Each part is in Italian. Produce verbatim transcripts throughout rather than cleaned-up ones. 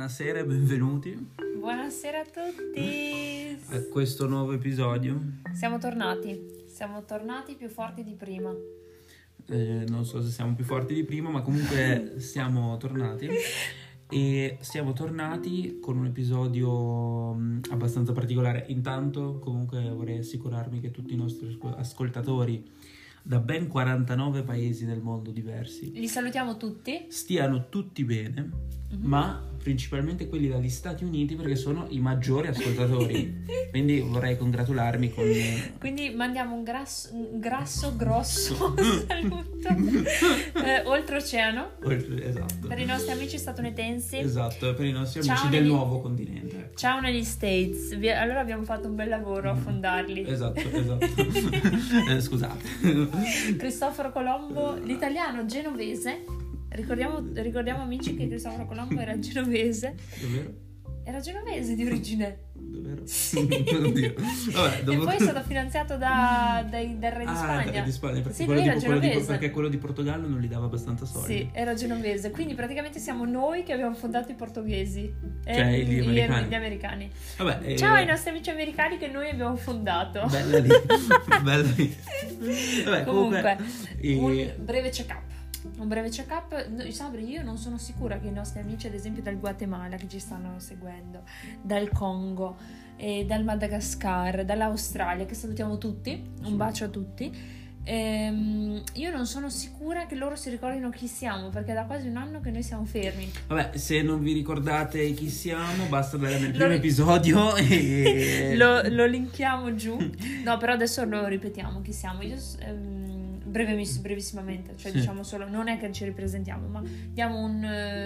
buonasera e benvenuti. Buonasera a tutti. A questo nuovo episodio. Siamo tornati, siamo tornati più forti di prima. Eh, non so se siamo più forti di prima, ma comunque siamo tornati. E siamo tornati con un episodio abbastanza particolare. Intanto, comunque, vorrei assicurarmi che tutti i nostri ascoltatori da ben quarantanove paesi del mondo diversi Li salutiamo tutti. Stiano tutti bene, mm-hmm. ma principalmente quelli dagli Stati Uniti, perché sono i maggiori ascoltatori. Quindi vorrei congratularmi con... Quindi mandiamo un grasso, un grasso grosso saluto eh, oltreoceano. Oltre, esatto. Per i nostri amici statunitensi. Esatto, per i nostri Ciao amici negli... del nuovo continente. Ciao negli States. Vi... Allora abbiamo fatto un bel lavoro a fondarli. Esatto, esatto. eh, scusate. Cristoforo Colombo, l'italiano genovese. Ricordiamo, ricordiamo amici che Cristoforo Colombo era genovese. Davvero? Era genovese di origine. Davvero? Sì. Oddio. Vabbè, dopo... E poi è stato finanziato da, dai, dal re di ah, Spagna. di Spagna perché, sì, quello lui di, era quello genovese. Di, perché quello di Portogallo non gli dava abbastanza soldi. Sì, era genovese. Quindi praticamente siamo noi che abbiamo fondato i portoghesi. Cioè e gli americani. Gli americani. Vabbè, Ciao eh... ai nostri amici americani che noi abbiamo fondato. Bella lì. Bella lì. Vabbè, comunque, comunque e... un breve check-up. Un breve check-up. Sabri, io non sono sicura che i nostri amici, ad esempio dal Guatemala che ci stanno seguendo, dal Congo, e dal Madagascar, dall'Australia, che salutiamo tutti, un bacio a tutti, ehm, io non sono sicura che loro si ricordino chi siamo, perché è da quasi un anno che noi siamo fermi. Vabbè, se non vi ricordate chi siamo, basta andare nel lo primo ri- episodio e... lo, lo linkiamo giù. No, però adesso lo ripetiamo chi siamo. Io ehm, breviss- brevissimamente, cioè sì. Diciamo solo, non è che ci ripresentiamo, ma diamo un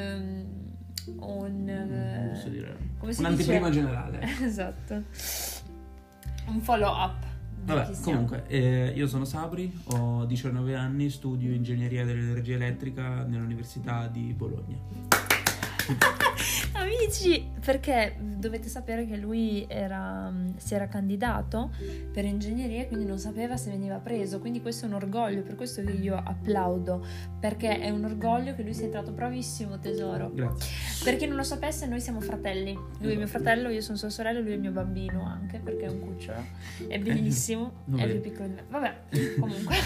um, un non so dire. Come si un'anteprima dice? generale. Esatto. Un follow up. Vabbè, comunque, eh, io sono Sabri, ho diciannove anni, studio ingegneria dell'energia elettrica nell'Università di Bologna. Amici, perché dovete sapere che lui era, si era candidato per ingegneria, quindi non sapeva se veniva preso, quindi questo è un orgoglio, per questo che io applaudo, perché è un orgoglio che lui sia entrato bravissimo, tesoro. Grazie. Per chi non lo sapesse, noi siamo fratelli, lui esatto. È mio fratello, io sono sua sorella, lui è il mio bambino anche, perché è un cucciolo, è bellissimo, eh, è più piccolo di me, vabbè, comunque.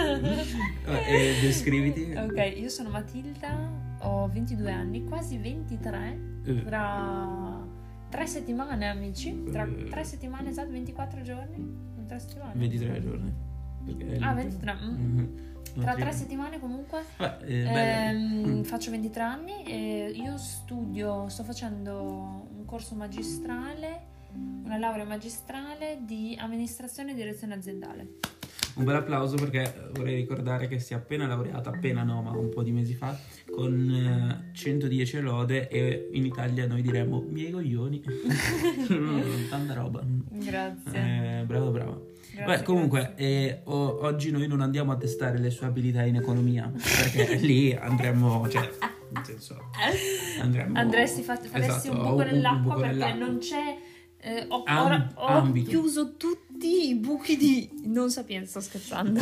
E descriviti. Ok, io sono Matilda, ho ventidue anni, quasi ventitré, uh. tra tre settimane, amici, tra tre settimane esatto, ventiquattro giorni, tre settimane. ventitré giorni. Ah, ventitré. Mm. Mm-hmm. Tra tre settimane comunque. Beh, eh, ehm, mm. Faccio ventitré anni e io studio, sto facendo un corso magistrale, una laurea magistrale di amministrazione e direzione aziendale. Un bel applauso, perché vorrei ricordare che si è appena laureata, appena no, ma un po' di mesi fa, con eh, centodieci lode, e in Italia noi diremmo miei coglioni. Tanta roba. Grazie. Eh, bravo, bravo. Grazie, Beh, comunque, eh, o- oggi noi non andiamo a testare le sue abilità in economia, perché lì andremo, cioè, nel senso, andremo... Andresti, fat- faresti esatto, un buco nell'acqua, un buco perché nell'acqua. non c'è... Eh, ho, Am- ora, ho ambito. chiuso tutti i buchi di... Non sapienza, sto scherzando.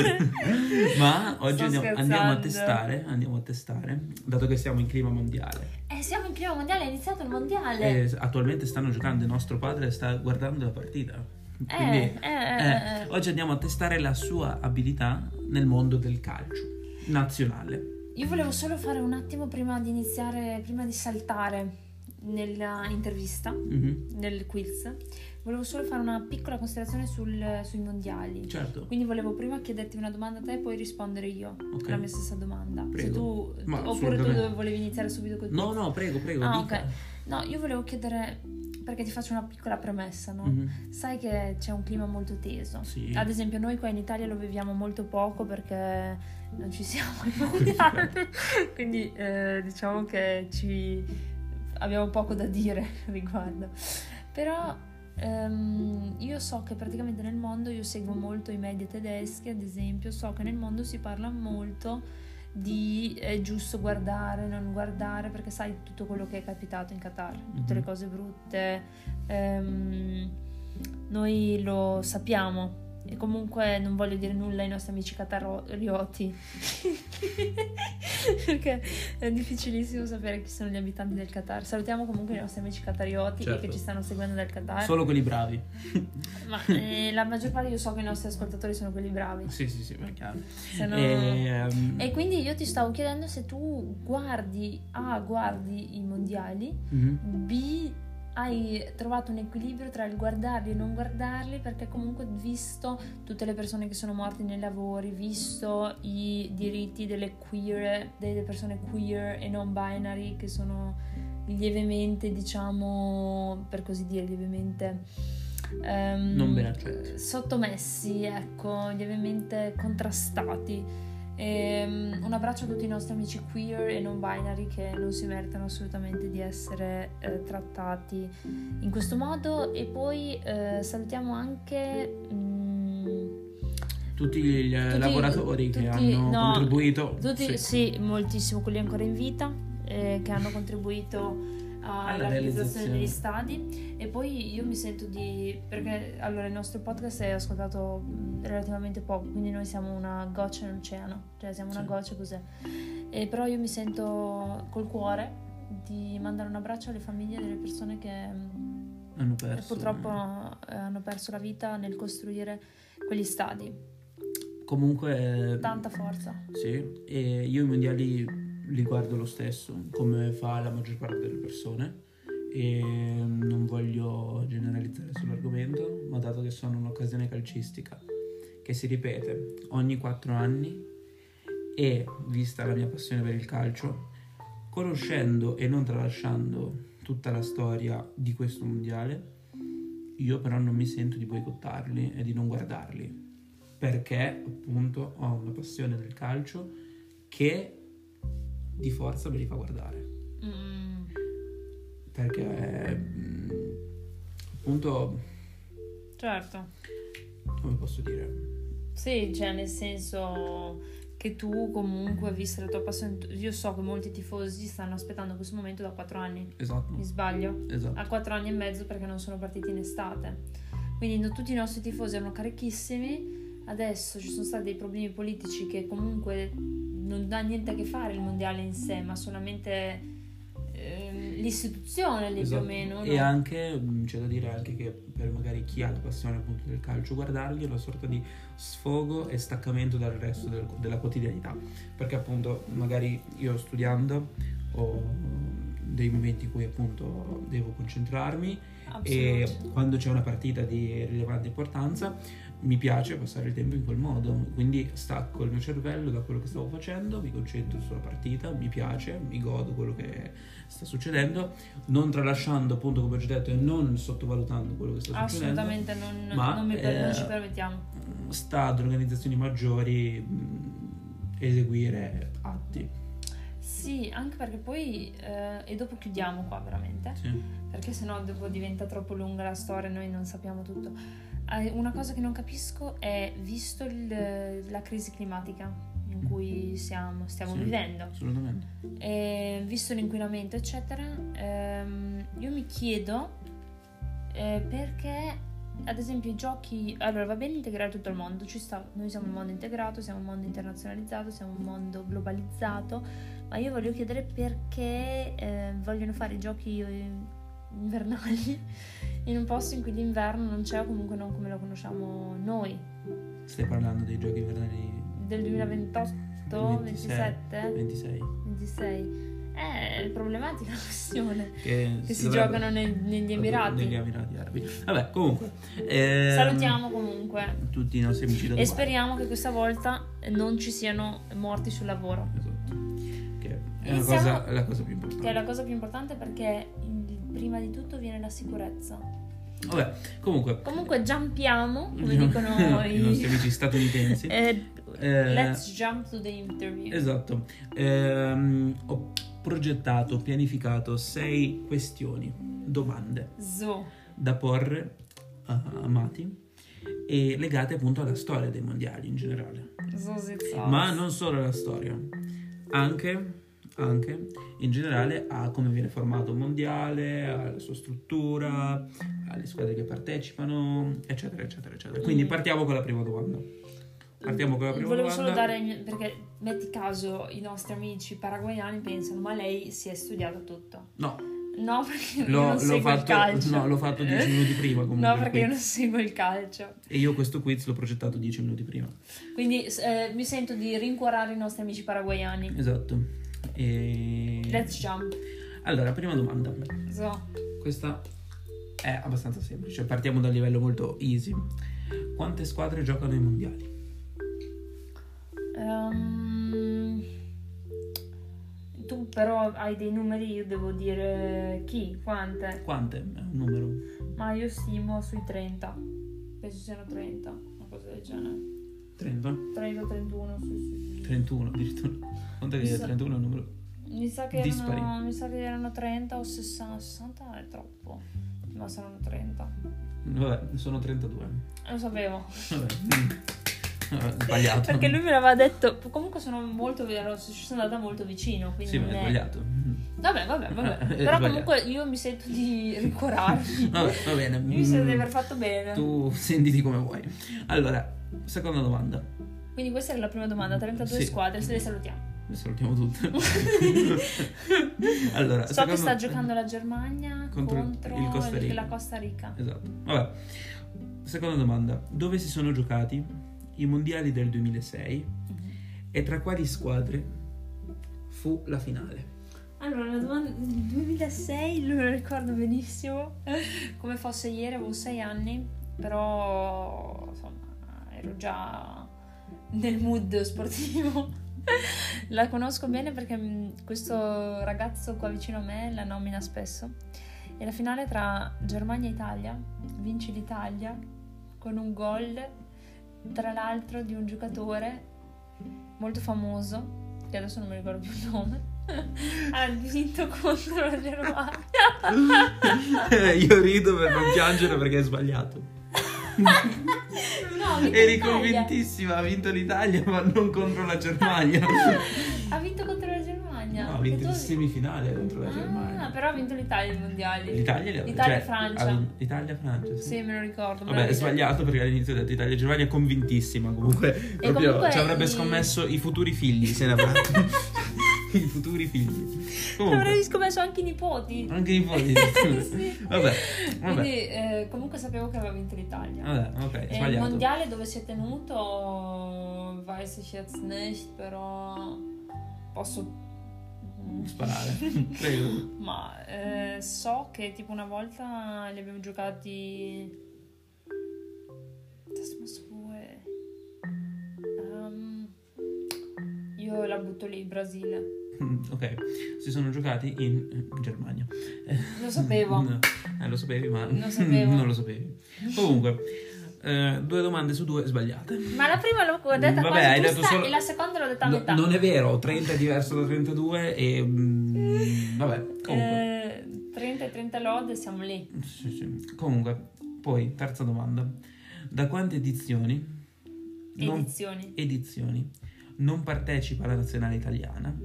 Ma oggi Sto andiamo, scherzando. andiamo a testare, andiamo a testare, dato che siamo in clima mondiale. Eh, siamo in clima mondiale, è iniziato il mondiale. E attualmente stanno giocando, il nostro padre sta guardando la partita. Quindi Eh, eh, eh, eh. oggi andiamo a testare la sua abilità nel mondo del calcio nazionale. Io volevo solo fare un attimo prima di iniziare, prima di saltare nella intervista, Mm-hmm. nel quiz, volevo solo fare una piccola considerazione sul, sui mondiali. Certo. Quindi volevo prima chiederti una domanda a te e poi rispondere io Ok. la mia stessa domanda. Se Prego. tu, Ma oppure tu assolutamente. volevi iniziare subito col No, quiz? no, prego, prego, Ah, dica. ok. No, io volevo chiedere, perché ti faccio una piccola premessa, no? Mhm. Sai che c'è un clima molto teso. Sì. Ad esempio noi qua in Italia lo viviamo molto poco perché non ci siamo ai mondiali. Quindi eh, diciamo che ci abbiamo poco da dire a riguardo. Però ehm, io so che praticamente nel mondo, io seguo molto i media tedeschi ad esempio, so che nel mondo si parla molto di è giusto guardare, non guardare, perché sai tutto quello che è capitato in Qatar, tutte Mhm. le cose brutte, ehm, noi lo sappiamo, e comunque non voglio dire nulla ai nostri amici catarioti perché è difficilissimo sapere chi sono gli abitanti del Qatar. Salutiamo comunque i nostri amici catarioti, certo, che ci stanno seguendo dal Qatar. Solo quelli bravi. Ma eh, la maggior parte, io so che i nostri ascoltatori sono quelli bravi. Sì, sì, sì, è chiaro. No... E, um... e quindi io ti stavo chiedendo se tu guardi A, guardi i mondiali, mm-hmm. B, hai trovato un equilibrio tra il guardarli e non guardarli, perché comunque visto tutte le persone che sono morte nei lavori, visto i diritti delle queer, delle persone queer e non binary che sono lievemente, diciamo, per così dire, lievemente um, non ben accetti, sottomessi, ecco, lievemente contrastati. E, um, un abbraccio a tutti i nostri amici queer e non binary che non si meritano assolutamente di essere eh, trattati in questo modo. E poi eh, salutiamo anche mm, tutti gli tutti, lavoratori tutti, che hanno no, contribuito tutti, sì. sì, moltissimo, quelli ancora in vita eh, che hanno contribuito alla realizzazione degli stadi. E poi io mi sento di, perché allora il nostro podcast è ascoltato relativamente poco, quindi noi siamo una goccia nell'oceano, cioè siamo una sì. goccia cos'è, e però io mi sento col cuore di mandare un abbraccio alle famiglie delle persone che hanno perso, purtroppo eh. hanno perso la vita nel costruire quegli stadi. Comunque tanta forza. Sì, e io i mondiali li guardo lo stesso, come fa la maggior parte delle persone, e non voglio generalizzare sull'argomento, ma dato che sono un'occasione calcistica che si ripete ogni quattro anni e vista la mia passione per il calcio, conoscendo e non tralasciando tutta la storia di questo mondiale, io però non mi sento di boicottarli e di non guardarli, perché appunto ho una passione del calcio che di forza me li fa guardare. Mm. Perché mh, appunto, certo, come posso dire, sì, cioè nel senso che tu comunque, vista la tua passione, io so che molti tifosi stanno aspettando questo momento da quattro anni. Esatto. Mi sbaglio? Esatto. A quattro anni e mezzo, perché non sono partiti in estate, quindi no, tutti i nostri tifosi erano carichissimi. Adesso ci sono stati dei problemi politici che comunque non ha niente a che fare il mondiale in sé, ma solamente eh, l'istituzione lì, esatto, più o meno, no? E anche c'è da dire anche che per magari chi ha la passione appunto del calcio, guardarli è una sorta di sfogo e staccamento dal resto del, della quotidianità, perché appunto magari io studiando ho dei momenti in cui appunto devo concentrarmi, e quando c'è una partita di rilevante importanza mi piace passare il tempo in quel modo, quindi stacco il mio cervello da quello che stavo facendo, mi concentro sulla partita, mi piace, mi godo quello che sta succedendo, non tralasciando appunto, come ho già detto, e non sottovalutando quello che sta assolutamente succedendo. Assolutamente, ma non, eh, non ci permettiamo. Sta ad organizzazioni maggiori mh, eseguire atti. Sì, anche perché poi eh, e dopo chiudiamo qua veramente, sì. Perché sennò dopo diventa troppo lunga la storia, noi non sappiamo tutto. Una cosa che non capisco è, visto il, la crisi climatica in cui siamo, stiamo sì, vivendo, assolutamente, e visto l'inquinamento eccetera, ehm, io mi chiedo eh, perché ad esempio i giochi, allora va bene integrare tutto il mondo, ci sta, noi siamo un mondo integrato, siamo un mondo internazionalizzato, siamo un mondo globalizzato, ma io voglio chiedere perché eh, vogliono fare i giochi invernali in un posto in cui l'inverno non c'è, o comunque non come lo conosciamo noi. Stai parlando dei giochi invernali del duemilaventotto, ventisette, ventisei ventisei. È problematica la questione che, che si, si giocano nel, negli Emirati negli Emirati Arabi. Vabbè, comunque ehm, salutiamo comunque tutti i nostri amici da e Dubai. Speriamo che questa volta non ci siano morti sul lavoro. Esatto. Che è una cosa, la cosa più importante. Che è la cosa più importante, perché prima di tutto viene la sicurezza. Vabbè, comunque Comunque jumpiamo, come dicono i nostri amici statunitensi. eh, eh, let's jump to the interview. Esatto. Eh, ho progettato, pianificato sei questioni, domande so. da porre a Mati, e legate appunto alla storia dei mondiali in generale. So Ma non solo alla storia, anche anche in generale a come viene formato un mondiale, alla sua struttura, alle squadre che partecipano, eccetera, eccetera, eccetera. Quindi partiamo con la prima domanda. Partiamo con la prima Volevo domanda. solo dare, perché metti caso i nostri amici paraguayani pensano, ma lei si è studiata tutto. No. No, perché L'ho, io non l'ho seguo fatto, il calcio. No, l'ho fatto dieci minuti prima comunque. No, perché io non quiz. seguo il calcio. E io questo quiz l'ho progettato dieci minuti prima. Quindi eh, mi sento di rincuorare i nostri amici paraguayani. Esatto. E... Let's jump. Allora, prima domanda. So. Questa è abbastanza semplice. Partiamo dal livello molto easy. Quante squadre giocano ai mondiali? Um, tu però hai dei numeri, io devo dire chi, quante. Quante? È un numero. Ma io stimo sui trenta. Penso siano trenta, una cosa del genere. trenta? trenta, trentuno, sì, sì, sì. trentuno addirittura. Quanto è che Mi è sa- trentuno è un numero? Mi sa che Dispari. erano, mi sa che erano trenta o sessanta. sessanta è troppo. Ma saranno trenta. Vabbè, sono trentadue. Lo sapevo. Vabbè. Mm. Vabbè, sbagliato. Perché lui me l'aveva detto. Comunque sono molto vero, ci sono andata molto vicino. Quindi Sì, ma non è è... sbagliato. Vabbè, vabbè, vabbè. È Però sbagliato. comunque io mi sento di rincuorarmi. Vabbè, va bene. Io mi sento di Mm. aver fatto bene. Tu sentiti come vuoi. Allora, seconda domanda. Quindi questa era la prima domanda. trentadue Sì. squadre, se le salutiamo. Le salutiamo tutte. Allora, So secondo- che sta giocando la Germania contro contro, il Costa Rica. la Costa Rica. Esatto. Vabbè. Seconda domanda. Dove si sono giocati i mondiali del duemilasei e tra quali squadre fu la finale? Allora, la domanda del duemilasei lo ricordo benissimo, come fosse ieri, avevo sei anni, però insomma ero già nel mood sportivo. La conosco bene perché mh, questo ragazzo qua vicino a me la nomina spesso. E la finale tra Germania e Italia, vince l'Italia con un gol, tra l'altro di un giocatore molto famoso, che adesso non mi ricordo più il nome. Ha vinto contro la Germania. Io rido per non piangere perché è sbagliato. No, ha vinto Eri l'Italia. convintissima, ha vinto l'Italia ma non contro la Germania. Ha vinto contro la Germania. No, ha vinto E in tu- semifinale contro la Ah, Germania. però ha vinto l'Italia ai mondiali. L'Italia li ha- Italia e cioè, Francia. ha vinto- Italia e Francia, sì. Sì, me lo ricordo. me Vabbè, è l'avevi sbagliato perché all'inizio ho detto Italia e Germania, convintissima comunque. Proprio comunque ci avrebbe i- scommesso i futuri figli, se ne avrà. I futuri figli. detto. Comunque, Avrei scommesso anche i nipoti. anche i nipoti. Sì. Vabbè, Quindi vabbè. eh, comunque sapevo che aveva vinto l'Italia. Vabbè, ok, E il sbagliato. mondiale dove si è tenuto, weiß ich jetzt nicht, però posso... Sparare, prego. Ma eh, so che tipo una volta li abbiamo giocati... Das muss wohl... Um, io la butto lì, Brasile. Ok, si sono giocati in in Germania. Lo sapevo. No, eh, lo sapevi, ma Lo sapevo. non lo sapevi. Comunque, eh, due domande su due sbagliate. Ma la prima l'ho detta Vabbè, quasi hai giusta detto solo- e la seconda l'ho detta a No, metà. non è vero, trenta è diverso da trentadue e... mm, vabbè, comunque. Eh, trenta e trenta lode, siamo lì. Sì, sì. Comunque, poi, terza domanda. Da quante edizioni... non- Edizioni. edizioni non partecipa la nazionale italiana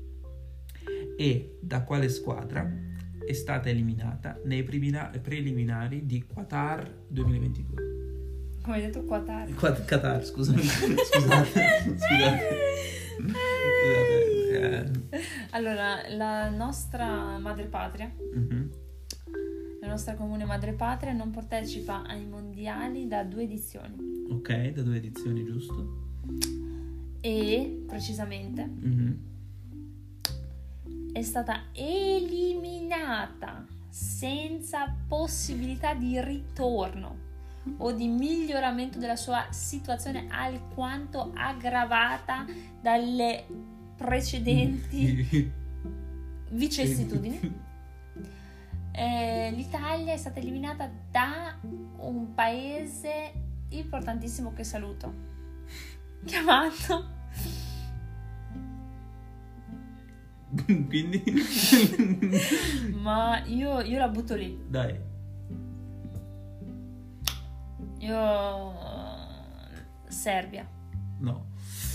e da quale squadra è stata eliminata nei primina- preliminari di Qatar duemilaventidue? Come hai detto Qatar. Qua- Qatar, scusami. Scusate. Scusate. Scusate. eh, Allora, la nostra madrepatria, mhm. la nostra comune madrepatria non partecipa ai mondiali da due edizioni. Ok, da due edizioni, giusto? E, precisamente, Mhm. è stata eliminata senza possibilità di ritorno o di miglioramento della sua situazione alquanto aggravata dalle precedenti vicissitudini. Eh, L'Italia è stata eliminata da un paese importantissimo che saluto, chiamato Quindi... ma io, io la butto lì. Dai. Io Serbia. No.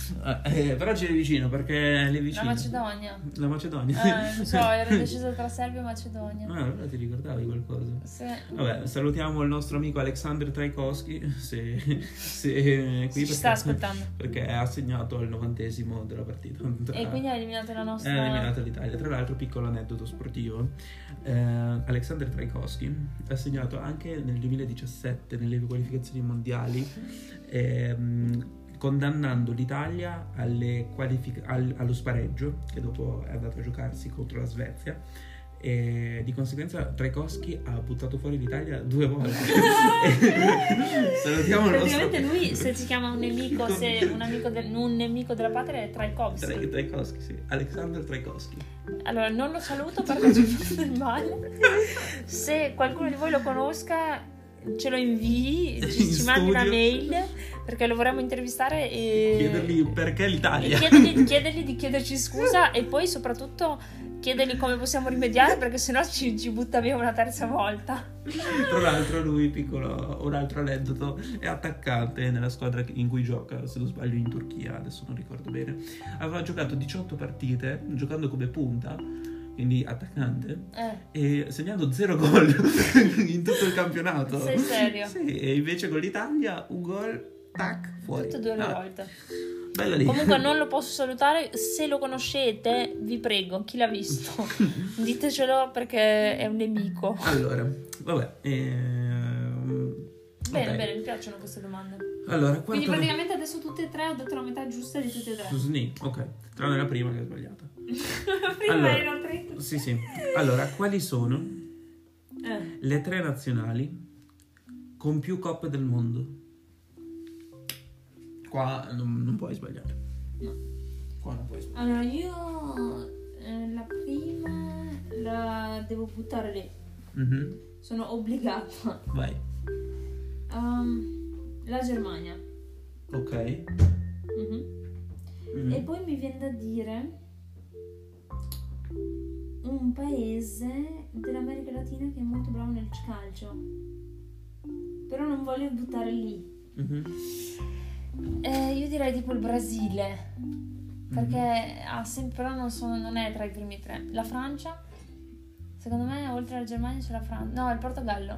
Eh, però ci è vicino perché è vicino. La Macedonia. La Macedonia. Eh, non so, ero indecisa tra Serbia e Macedonia. Ah, allora ti ricordavi qualcosa? Sì. Vabbè, salutiamo il nostro amico Alexander Trajkovski, se, se è qui Ci perché, sta ascoltando. perché ha segnato il novantesimo della partita. Tra, E quindi ha eliminato la nostra... ha eliminato l'Italia. Tra l'altro, piccolo aneddoto sportivo, eh, Alexander Trajkovski ha segnato anche nel duemiladiciassette nelle qualificazioni mondiali, ehm, condannando l'Italia alle qualific- al- allo spareggio, che dopo è andato a giocarsi contro la Svezia, e di conseguenza Trajkovski ha buttato fuori l'Italia due volte. Salutiamo il nostro... Praticamente lui, se si chiama un nemico, se un amico del, un nemico della patria è Trajkovski. Tra- Trajkovski, sì. Alexander Trajkovski. Allora, non lo saluto perché ci fa del male. Se qualcuno di voi lo conosca, ce lo invii, ci, In ci mandi una studio. mail perché lo vorremmo intervistare e Chiedergli perché e l'Italia. chiedergli, chiedergli di chiederci scusa e poi soprattutto chiedergli come possiamo rimediare perché sennò ci, ci butta via una terza volta. Tra l'altro lui, piccolo, un altro aneddoto, è attaccante nella squadra in cui gioca, se non sbaglio in Turchia, adesso non ricordo bene. Aveva giocato diciotto partite giocando come punta, quindi attaccante, Eh, e segnando zero gol in tutto il campionato. sei serio? Sì, e invece con l'Italia un gol, tac, fuori. Tutte e due le Ah, volte. bella lì. Comunque non lo posso salutare, se lo conoscete vi prego, chi l'ha visto ditecelo perché è un nemico. Allora, vabbè. Ehm... Bene, ok. bene, mi piacciono queste domande. Allora, Quindi quarto... praticamente adesso tutte e tre ho detto la metà giusta di tutte e tre. Sni, ok, tranne la prima che è sbagliata. Prima Allora. erano tre. Sì, sì. Allora, quali sono Eh. le tre nazionali con più coppe del mondo? Qua non, non puoi sbagliare. No. Qua non puoi sbagliare. Allora io eh, la prima la devo buttare lì. Mhm. Sono obbligata. Vai. Um, la Germania. Ok. Mhm. Mhm. E poi mi viene da dire un paese dell'America Latina che è molto bravo nel calcio. Però non voglio buttare lì. Mhm. Eh, io direi tipo il Brasile. Perché ha sempre, però non, sono, non è tra i primi tre. La Francia. Secondo me oltre alla Germania c'è la Francia. No, il Portogallo.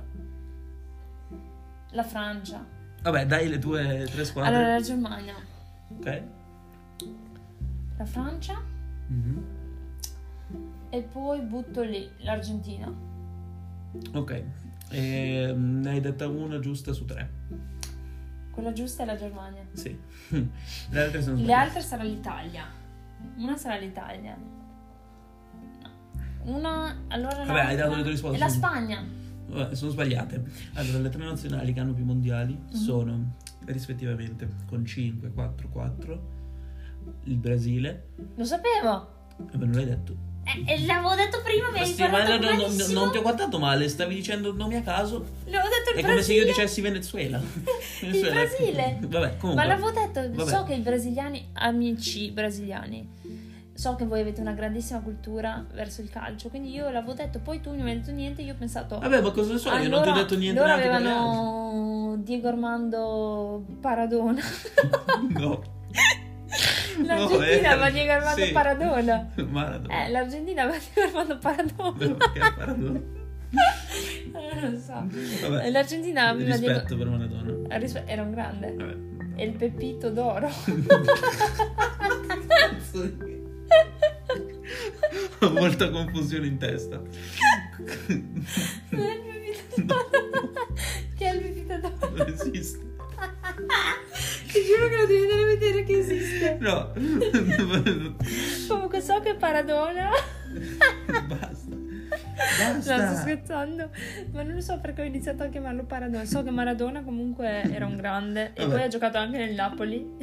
La Francia. Vabbè, dai le tue tre squadre. Allora la Germania. Ok. La Francia. Mhm. E poi butto lì l'Argentina. Ok. E, ne hai detta una giusta su tre. Quella giusta è la Germania. Sì. Le altre sono Le sbagliate. altre sarà l'Italia. Una sarà l'Italia. No. Una. Allora Vabbè, hai dato le tue risposte. E la Spagna. Vabbè, sono sbagliate. Allora, le tre nazionali che hanno più mondiali Mhm. sono rispettivamente con cinque, quattro, quattro il Brasile. Lo sapevo. E me non l'hai detto. Eh, eh, l'avevo detto prima, mi hai Sì, ma parlato no, no, no, malissimo. non ti ho guardato male, stavi dicendo nomi a caso. L'avevo detto il È come se io Brasile. dicessi Venezuela. Il Venezuela. Brasile. Vabbè, comunque. Ma l'avevo detto, Vabbè. so che i brasiliani, amici brasiliani, so che voi avete una grandissima cultura verso il calcio, quindi io l'avevo detto, poi tu non mi hai detto niente, io ho pensato... Vabbè, ma cosa ne so, io non ti ho detto niente loro neanche per le avevano Diego Armando Paradona. altre. No. L'Argentina eh, aveva Diego Armando sì. Paradona. Maradona. Eh, l'Argentina aveva Diego Armando Paradona. Perché Maradona? Eh, non lo so. Vabbè. L'Argentina aveva Diego... Rispetto per Maradona. Rispe- Era un grande. Vabbè. E il Pepito d'oro. Ho molta confusione in testa. Non è il Pepito d'oro. Che è il Pepito d'oro? Non esiste. Ti giuro che lo devi andare a vedere che esiste. No. Comunque so che Paradona. Basta. No, sto Basta. scherzando. Ma non lo so perché ho iniziato a chiamarlo Paradona. So che Maradona comunque era un grande. E Vabbè. poi ha giocato anche nel Napoli.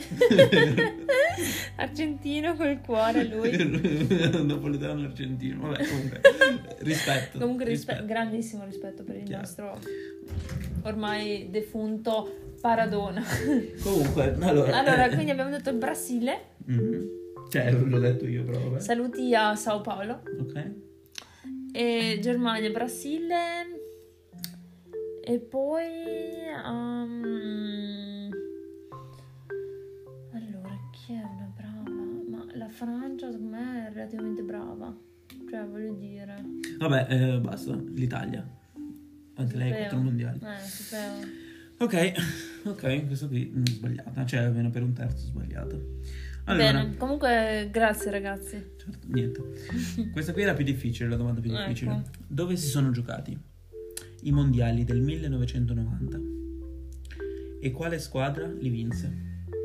Argentino col cuore lui. Napoletano argentino. Vabbè, comunque. Rispetto. Comunque rispe- rispetto. grandissimo rispetto per il Chiaro. nostro ormai defunto Paradona. Comunque, allora. Allora, eh, quindi abbiamo detto il Brasile. mhm. Cioè, l'ho detto io, però vabbè. Saluti a Sao Paolo. Ok. E Germania, Brasile. E poi um, allora chi Chi è una brava? Ma la Francia secondo me è relativamente brava. Cioè, voglio dire... Vabbè, eh, basta. L'Italia. Anche lei Sapevo. quattro mondiali. Eh, sapevo. Ok, ok, questa qui è sbagliata. Cioè, almeno per un terzo sbagliata. Allora, Bene, comunque grazie ragazzi. certo, niente. Questa qui è la più difficile, la domanda più difficile. Ecco. Dove si sono giocati i mondiali del millenovecentonovanta? E quale squadra li vinse?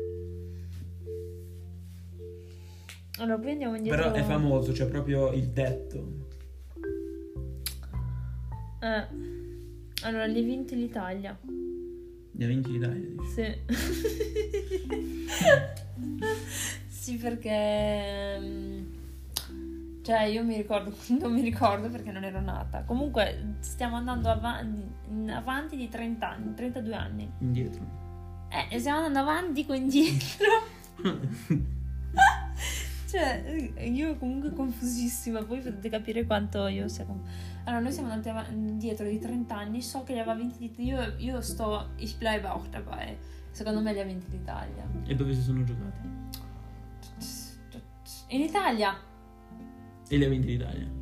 Allora, poi andiamo indietro. Però è famoso, c'è proprio il detto. Eh. Allora, li ha vinti l'Italia. Li ha vinti l'Italia, dici? Sì. Sì, perché mm, cioè io mi ricordo, non mi ricordo perché non ero nata. Comunque stiamo andando avanti, avanti di trenta anni, trentadue anni. Indietro. Eh, stiamo andando avanti, dico indietro. Cioè, io comunque confusissima, voi potete capire quanto io sia conf- Allora, noi siamo andati avanti, indietro di trenta anni, so che li aveva vinti io, io sto, ich bleibe auch dabei. Secondo me li ha vinti l'Italia. E dove si sono giocati? In Italia? E li ha vinti l'Italia.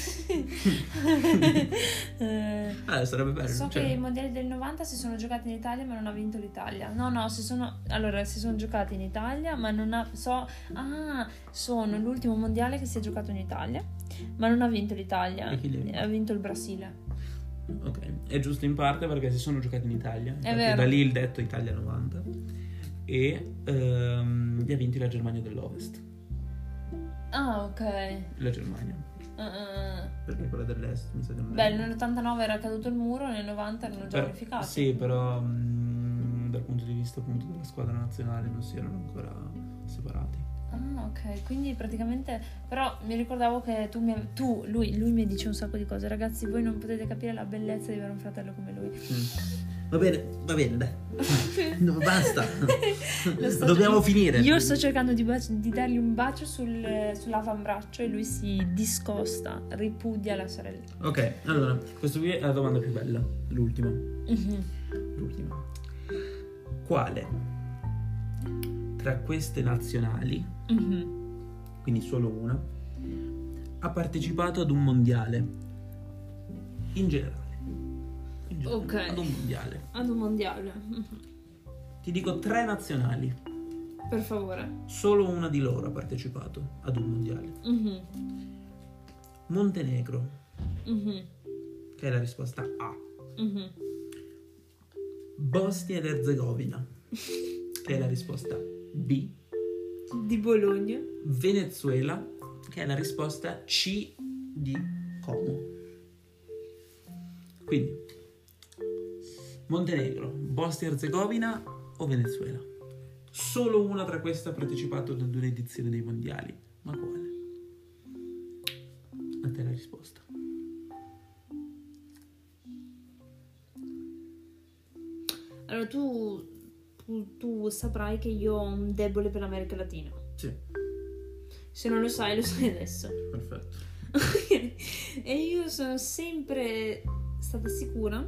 eh, Ah, sarebbe bello. so cioè. che i mondiali del novanta si sono giocati in Italia ma non ha vinto l'Italia. No, no, si sono allora si sono giocati in Italia ma non ha so ah, sono l'ultimo mondiale che si è giocato in Italia ma non ha vinto l'Italia. E chi li ha vinti? Ha vinto il Brasile. Ok, è giusto in parte perché si sono giocati in Italia. Infatti vero. Da lì il detto Italia novanta. E ehm, li ha vinti la Germania dell'Ovest. Ah, ok. La Germania. Uh, uh. Perché quella dell'Est mi sa che non Beh, è. nell'ottantanove era caduto il muro, nel novanta erano già Per- unificati. Sì, però mh, dal punto di vista appunto della squadra nazionale non si erano ancora separati. Ah, ok, quindi praticamente però mi ricordavo che tu, mi, tu lui, lui mi dice un sacco di cose. Ragazzi, voi non potete capire la bellezza di avere un fratello come lui. Mm. Va bene, va bene, dai. No, basta. Lo sto- Dobbiamo finire. Io sto cercando di, baci- di dargli un bacio sul, sull'avambraccio e lui si discosta, ripudia la sorella. Ok, allora, questa qui è la domanda più bella, l'ultima. Mhm. L'ultima. Quale tra queste nazionali, Mhm. quindi solo una, ha partecipato ad un mondiale? In generale. In generale, Ok. Ad un mondiale. Ad un mondiale. Mhm. Ti dico tre nazionali. Per favore. Solo una di loro ha partecipato ad un mondiale. Mhm. Montenegro, Mhm. che è la risposta A. Mhm. Bosnia ed Erzegovina, che è la risposta B. Di Bologna. Venezuela, che è la risposta C di Como. Quindi Montenegro, Bosnia e Erzegovina o Venezuela? Solo una tra queste ha partecipato ad un'edizione dei mondiali. Ma quale? A te la risposta. Allora tu, tu, tu saprai che io ho un debole per l'America Latina. Sì, Se non lo sai, lo sai adesso. perfetto. E io sono sempre stata sicura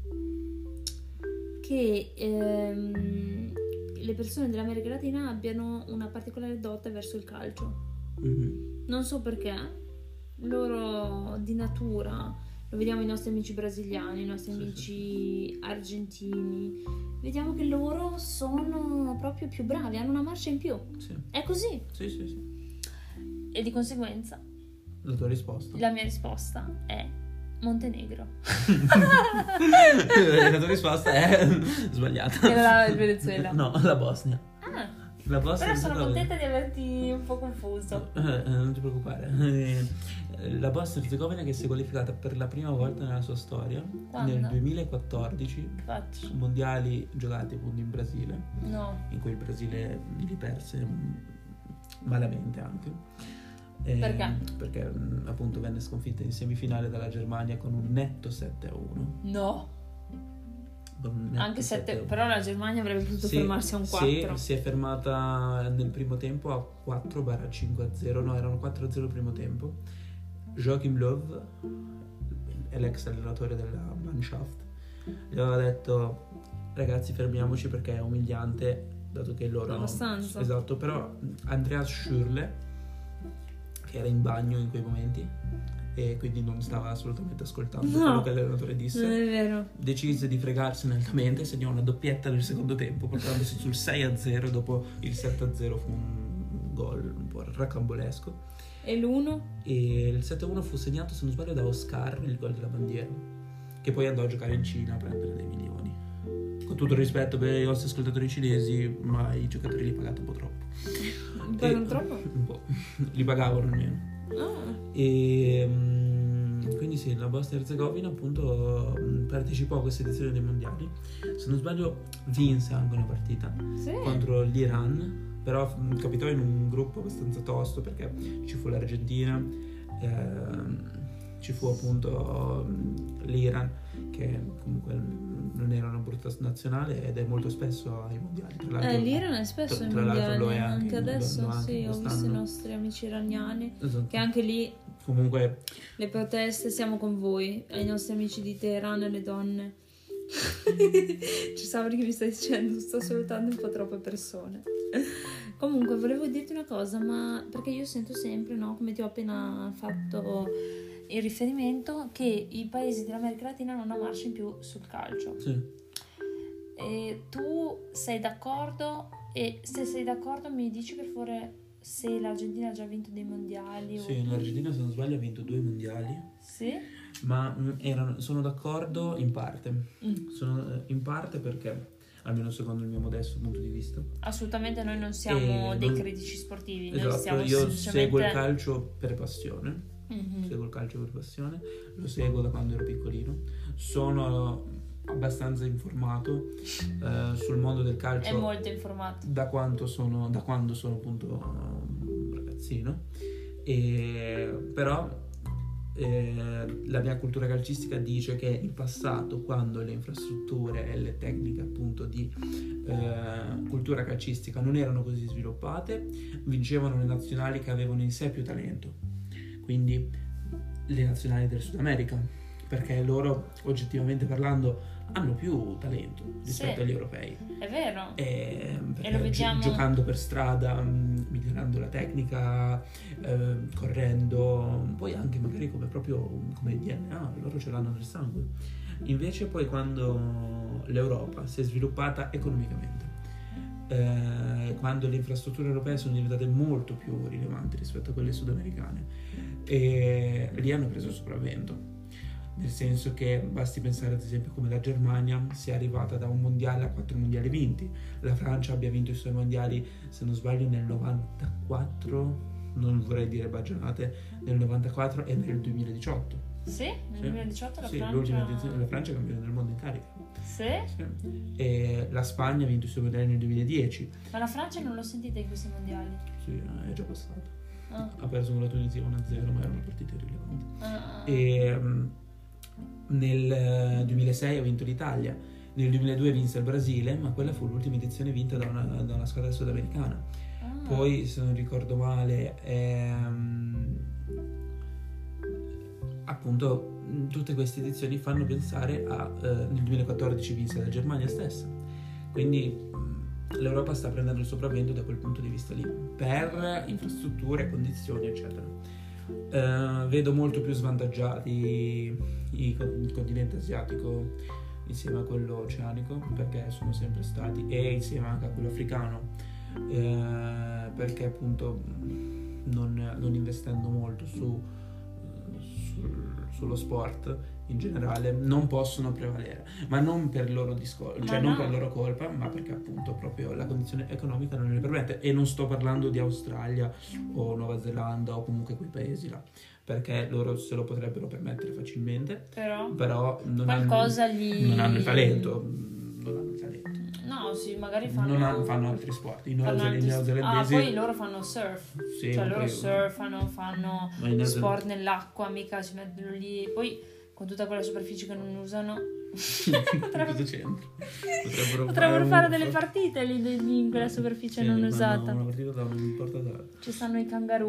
che ehm, le persone dell'America Latina abbiano una particolare dote verso il calcio. Mhm. Non so perché, loro di natura, lo vediamo i nostri amici brasiliani, i nostri Sì, amici argentini, vediamo che loro sono proprio più bravi, hanno una marcia in più. Sì, È così. sì, sì, sì. E di conseguenza La tua risposta? la mia risposta è Montenegro. La tua risposta è sbagliata. Era il Venezuela. No, la Bosnia. Ah, La Bosnia però sono Erzegovina. contenta di averti un po' confuso. Eh, eh, non ti preoccupare. Eh, La Bosnia Erzegovina che si è qualificata per la prima volta nella sua storia Quando? nel duemilaquattordici Infatti, su mondiali giocati appunto in Brasile, no. in cui il Brasile li perse mm, malamente anche. Eh, Perché? Perché mm, appunto venne sconfitta in semifinale dalla Germania con un netto sette a uno. No. Con un netto Anche sette a sette, uno. però la Germania avrebbe potuto Sì, fermarsi a un quattro. Sì, si è fermata nel primo tempo a quattro cinque a zero, no, erano quattro a zero il primo tempo. Joachim Löw, è l'ex allenatore della Mannschaft, gli aveva detto: ragazzi, fermiamoci perché è umiliante dato che loro... Abbastanza. Esatto, però Andreas Schürrle, che era in bagno in quei momenti e quindi non stava assolutamente ascoltando No, quello che l'allenatore non disse, è vero. decise di fregarsene altamente, segnò una doppietta nel secondo tempo portandosi sul sei a zero. Dopo il sette a zero fu un gol un po' rocambolesco E l'uno? e il sette a uno fu segnato, se non sbaglio, da Oscar, il gol della bandiera, che poi andò a giocare in Cina a prendere dei milioni. Con tutto il rispetto per i nostri ascoltatori cinesi, ma i giocatori li pagate un po' troppo. Pagano E- troppo? Un po'. Li pagavano almeno. Ah, E mm, quindi sì, la Bosnia e Erzegovina appunto mm, partecipò a questa edizione dei mondiali. Se non sbaglio vinse anche una partita sì. contro l'Iran, però mm, capitò in un gruppo abbastanza tosto perché ci fu l'Argentina, ehm, ci fu appunto mm, l'Iran, che comunque non era una brutta nazionale ed è molto spesso ai mondiali. Tra l'altro, Eh, l'Iran è spesso tra- ai tra l'altro mondiali, lo è anche, anche, lo- adesso, lo è anche sì, ho visto i quest'anno. nostri amici iraniani, Esatto. che anche lì Comunque le proteste, siamo con voi, ai nostri amici di Teheran e le donne. Ci sa perché mi stai dicendo, sto salutando un po' troppe persone. Comunque volevo dirti una cosa, ma perché io sento sempre, no, come ti ho appena fatto il riferimento, che i paesi dell'America Latina non amarcino più sul calcio. sì. E tu sei d'accordo? E se sei d'accordo mi dici per favore se l'Argentina ha già vinto dei mondiali? Sì, o... l'Argentina, se non sbaglio, ha vinto due mondiali, Sì? ma mm, erano, sono d'accordo in parte. Mm. Sono eh, in parte perché, almeno secondo il mio modesto punto di vista, Assolutamente noi non siamo E dei non- critici sportivi, noi esatto, siamo io semplicemente... seguo il calcio per passione, Mhm. seguo il calcio per passione, lo seguo da quando ero piccolino, sono abbastanza informato eh, sul mondo del calcio È molto informato. da quanto sono, da quando sono appunto un ragazzino, e, però eh, la mia cultura calcistica dice che in passato, quando le infrastrutture e le tecniche appunto di eh, cultura calcistica non erano così sviluppate, vincevano le nazionali che avevano in sé più talento, quindi le nazionali del Sud America, perché loro oggettivamente parlando hanno più talento rispetto Sì. agli europei. È vero. E, perché E lo vediamo- gi- giocando per strada, mh, migliorando la tecnica, eh, correndo, poi anche magari come proprio come D N A, loro ce l'hanno nel sangue. Invece poi quando l'Europa si è sviluppata economicamente, eh, quando le infrastrutture europee sono diventate molto più rilevanti rispetto a quelle sudamericane, e lì hanno preso sopravvento. Nel senso che basti pensare ad esempio come la Germania sia arrivata da un mondiale a quattro mondiali vinti, la Francia abbia vinto i suoi mondiali, se non sbaglio, nel novantaquattro, non vorrei dire baggianate, nel novantaquattro e nel duemiladiciotto. Sì? Nel Sì. duemiladiciotto la Sì, Francia... l'ultima edizione, la Francia è campione del mondo in carica. Sì? Sì. E la Spagna ha vinto i suoi mondiali nel duemiladieci. Ma la Francia non l'ho sentita in questi mondiali. Sì, è già passato. Ah. Ha perso con la Tunisia uno a zero, ma era una partita irrilevante. Ah. E um, nel eh, duemilasei ha vinto l'Italia, nel duemiladue vinse il Brasile, ma quella fu l'ultima edizione vinta da una, da una squadra sudamericana. Ah. Poi, se non ricordo male, ehm, appunto mh, tutte queste edizioni fanno pensare a eh, nel duemilaquattordici vinse la Germania stessa, quindi mh, l'Europa sta prendendo il sopravvento da quel punto di vista lì, per infrastrutture, condizioni eccetera. Eh, vedo molto più svantaggiati i- il continente asiatico insieme a quello oceanico, perché sono sempre stati, e insieme anche a quello africano, eh, perché appunto non, non investendo molto su, sul- sullo sport in generale non possono prevalere, ma non per loro discor- cioè Ma non no. per loro colpa, ma perché appunto proprio la condizione economica non le permette. E non sto parlando di Australia o Nuova Zelanda o comunque quei paesi là, perché loro se lo potrebbero permettere facilmente, Però... però non, Qualcosa hanno, gli- non hanno il talento, non hanno il talento. No, sì, magari fanno... Non hanno- fanno altri sport. I fanno neozel- i altri- neozelandesi, Ah, poi loro fanno surf. sì, Cioè ma loro poi- surfano, fanno ma i neozel- sport nell'acqua, mica si mettono lì. Poi con tutta quella superficie che non usano potrebbero, Cosa c'entra? Potrebbero, potrebbero un- fare delle partite lì, lì in quella superficie sì, non fanno usata. una partita da un porta da... Ci stanno i kangaroo.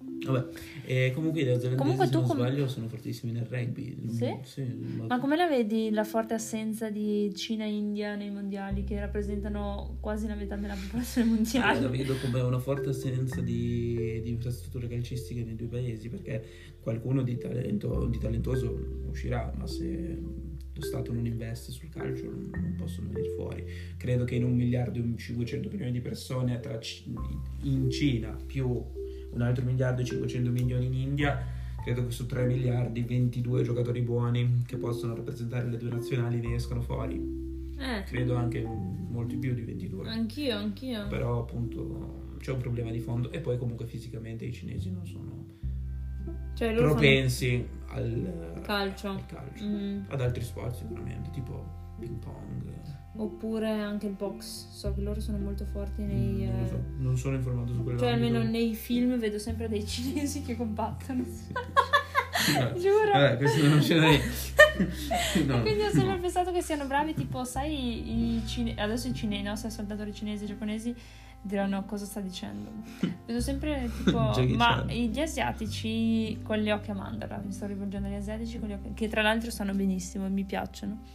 Vabbè, e comunque i neozelandesi, Comunque se tu non com- sbaglio, sono fortissimi nel rugby. Sì? Sì, ma- Ma come la vedi la forte assenza di Cina e India nei mondiali, che rappresentano quasi la metà della popolazione Io mondiale? la vedo come una forte assenza di, di infrastrutture calcistiche nei due paesi, perché qualcuno di, talento, di talentoso uscirà, ma se lo Stato non investe sul calcio non, non possono venire fuori. Credo che in un miliardo e cinquecento milioni di persone tra C- in Cina più un altro miliardo e cinquecento milioni in India, credo che su tre miliardi ventidue giocatori buoni che possono rappresentare le due nazionali ne escano fuori. Eh, Credo anche molti più di ventidue. anch'io, anch'io. Però appunto c'è un problema di fondo, e poi comunque fisicamente i cinesi non sono Cioè loro propensi al calcio. al calcio. Mm. Ad altri sport sicuramente, tipo ping pong. Oppure anche il box. So che loro sono molto forti nei... Non lo eh, so, non sono informato su quello. Cioè almeno nei film vedo sempre dei cinesi che combattono. No, Giuro. Vabbè, questo non ce l'hai. No. E quindi ho sempre pensato che siano bravi, tipo, sai, i cine- adesso i cinesi, no? Sai, soldatori cinesi e giapponesi diranno cosa sta dicendo. Vedo sempre tipo, Jackie ma Chan. gli asiatici con gli occhi a mandorla, mi sto rivolgendo agli asiatici con gli occhi, che tra l'altro stanno benissimo e mi piacciono.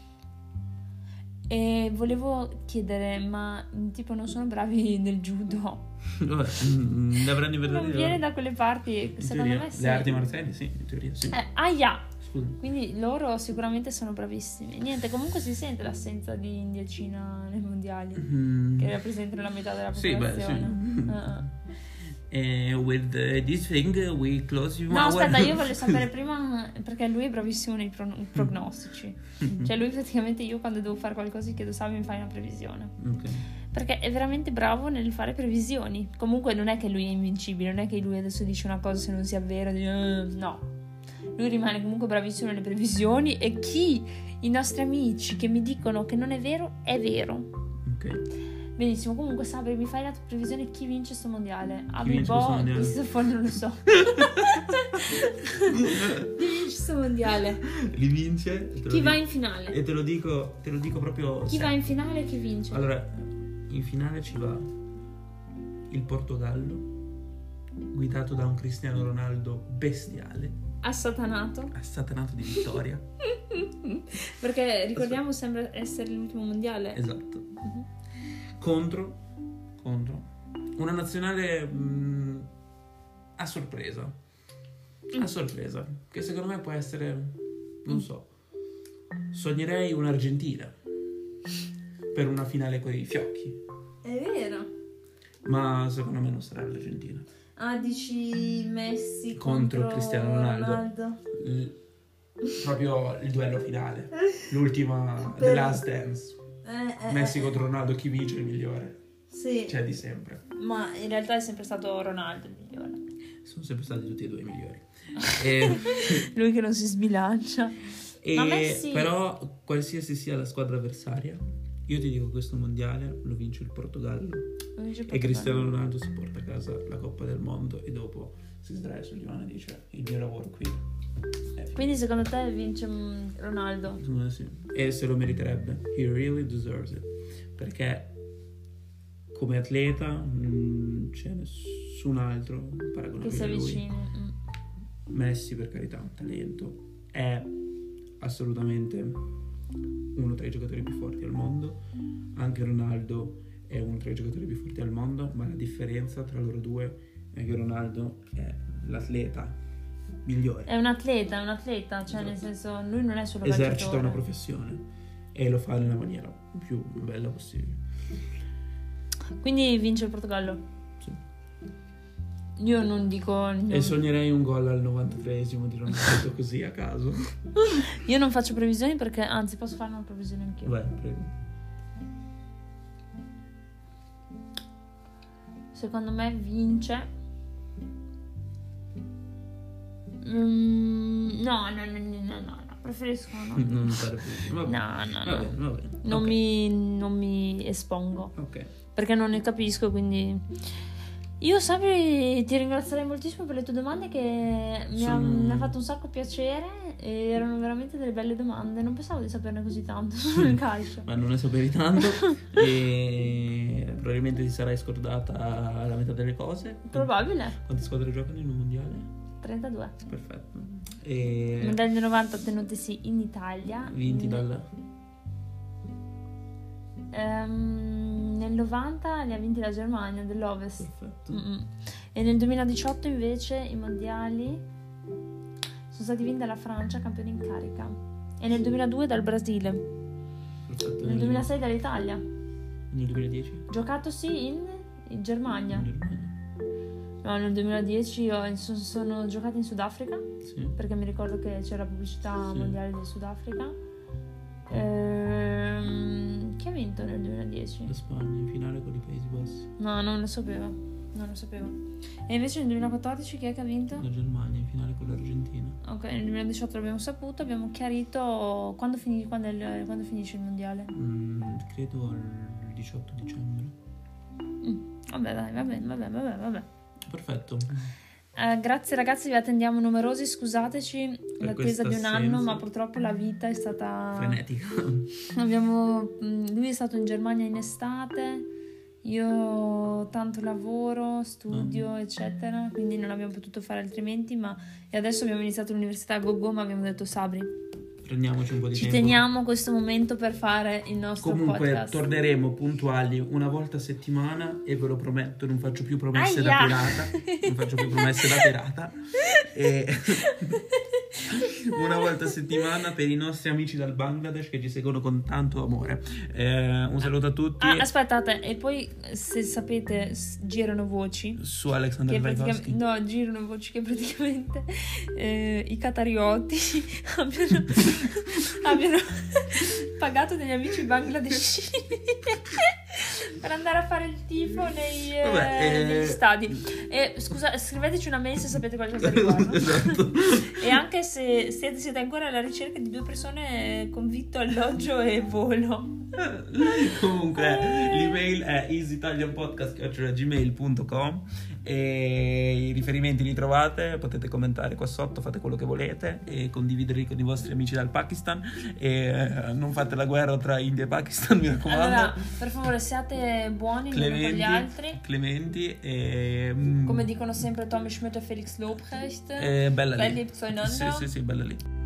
E volevo chiedere, ma tipo non sono bravi nel judo? Vabbè, mm, ne avranno Non vedere viene da quelle parti, in secondo teoria. me sì. Le arti marziali, sì, in teoria sì. Eh, aia! Scusa. Quindi loro sicuramente sono bravissimi. Niente, comunque si sente l'assenza di India e Cina nei mondiali, Mm. che rappresentano la metà della Sì, beh, popolazione. sì. Ah. E with uh, this thing we close you No, our- aspetta, io voglio sapere prima, perché lui è bravissimo nei pro- prognostici. Cioè lui praticamente, io quando devo fare qualcosa gli chiedo: Salvi, mi fai una previsione? Ok. Perché è veramente bravo nel fare previsioni. Comunque non è che lui è invincibile, non è che lui adesso dice una cosa, se non sia vero, dice, "Eh", no. Lui rimane comunque bravissimo nelle previsioni, e chi, i nostri amici che mi dicono che non è vero, è vero. Ok. Benissimo, comunque Sabri, mi fai la tua previsione, chi vince sto mondiale? vince questo Abibò, mondiale? Cristoforo, non lo so. Chi vince sto mondiale? Li vince. e te lo Chi va dico- in finale? E te lo dico, te lo dico proprio. Chi se- va in finale e chi vince? Allora, in finale ci va il Portogallo, guidato da un Cristiano Ronaldo bestiale, Assatanato. assatanato di vittoria. Perché ricordiamo, sembra essere l'ultimo mondiale. Esatto. Mhm. Contro, contro una nazionale mh, a sorpresa. A sorpresa. Che secondo me può essere, non so, sognerei un'Argentina per una finale con i fiocchi. È vero. Ma secondo me non sarà l'Argentina. Ah, dici Messi Contro contro, Cristiano Ronaldo. Ronaldo. L- proprio il duello finale. L'ultima, Per- The Last Dance. Eh, eh, Messi eh, contro Ronaldo, chi vince il migliore? Sì, C'è di sempre. ma in realtà è sempre stato Ronaldo il migliore. Sono sempre stati tutti e due i migliori. E, Lui che non si sbilancia. e Ma Messi- però qualsiasi sia la squadra avversaria, io ti dico, questo mondiale lo vince il Portogallo. Non dice E proprio Cristiano Ronaldo si porta a casa la Coppa del Mondo, e dopo si sdraia sul divano e dice: il mio lavoro qui è finito. Quindi secondo te vince mm, Ronaldo? Secondo me sì. E se lo meriterebbe. He really deserves it. Perché come atleta non c'è nessun altro Che paragonabile si a lui. avvicini. Mm. Messi, per carità, un talento, è assolutamente uno tra i giocatori più forti al mondo. Anche Ronaldo è uno tra i giocatori più forti al mondo, ma la differenza tra loro due è che Ronaldo è l'atleta migliore. È un atleta, è un atleta, cioè Esatto. nel senso, lui non è solo Esercita calciatore. una professione e lo fa nella maniera più bella possibile. Quindi vince il Portogallo. Sì. Io non dico non- E sognerei un gol al novantatreesimo di Ronaldo così a caso. Io non faccio previsioni perché, anzi, posso fare una previsione anch'io. Vai, prego. Secondo me vince. Mm, no, no, no, no, no, no, preferisco no. Non fare più. Va bene. No, no, Va no. bene, va bene. Non, Ok. mi, non mi espongo Ok. perché non ne capisco, quindi Io Sabri ti ringrazierei moltissimo per le tue domande che mi, Sono... ha, mi ha fatto un sacco piacere e erano veramente delle belle domande, non pensavo di saperne così tanto sul calcio. Ma non ne sapevi tanto e probabilmente ti sarai scordata la metà delle cose. Probabile. Quante squadre giocano in un mondiale? trentadue. Perfetto. E... I mondiali del novanta ottenutisi in Italia. Vinti in... dal... Um, nel novanta li ha vinti la Germania dell'Ovest. Perfetto. Mm-mm. E nel duemiladiciotto invece i mondiali sono stati vinti dalla Francia, campione in carica, e nel duemiladue dal Brasile. Perfetto. Nel duemilasei dall'Italia. Nel duemiladieci? Giocato sì in, in Germania. In Germania. No, nel duemiladieci io- sono, sono giocati in Sudafrica, Sì. perché mi ricordo che c'era la pubblicità Sì. mondiale del Sudafrica. Ehm, chi ha vinto nel duemiladieci? La Spagna in finale con i Paesi Bassi. No, non lo sapevo. Non lo sapevo. E invece nel duemilaquattordici chi è che ha vinto? La Germania in finale con l'Argentina. Ok, nel duemiladiciotto l'abbiamo saputo, abbiamo chiarito quando, fini- quando, è il- quando finisce il mondiale. Mm, credo al diciotto dicembre. Mm, Vabbè, dai, vabbè, vabbè, vabbè, vabbè. Perfetto. Eh, grazie ragazzi, vi attendiamo numerosi, scusateci l'attesa questa di un anno, assenza. ma purtroppo la vita è stata... Frenetica. Abbiamo, mh, lui è stato in Germania in estate, io tanto lavoro, studio, Mm. eccetera, quindi non abbiamo potuto fare altrimenti, ma e adesso abbiamo iniziato l'università a go-go, ma abbiamo detto Sabri, Prendiamoci un po' di ci tempo. teniamo questo momento per fare il nostro Comunque podcast. torneremo puntuali una volta a settimana e ve lo prometto, non faccio più promesse da Aia! pirata. Non faccio più promesse da pirata. E una volta a settimana per i nostri amici dal Bangladesh che ci seguono con tanto amore. Eh, un saluto a tutti. Ah, aspettate, e poi se sapete s- girano voci Su Alexander che Vaivovsky. praticamente, no, girano voci che praticamente eh, i catarioti abbiano, abbiano pagato degli amici bangladesci per andare a fare il tifo nei, eh, Vabbè, eh, negli stadi. E scusa, scriveteci una mail se sapete qualcosa al riguardo. Esatto. E anche se siete, siete ancora alla ricerca di due persone con vitto, alloggio e volo. Comunque l'email è easyitalianpodcast chiocciola gmail punto com e i riferimenti li trovate, potete commentare qua sotto, fate quello che volete e condividerli con i vostri amici dal Pakistan e eh, non fate la guerra tra India e Pakistan, mi raccomando. Allora, per favore, siate buoni gli uni con gli altri. Clementi e mm, Come dicono sempre Tommy Schmidt e Felix Lobrecht. e bella Belli lì. zueinander. Sì, sì, sì, bella lì.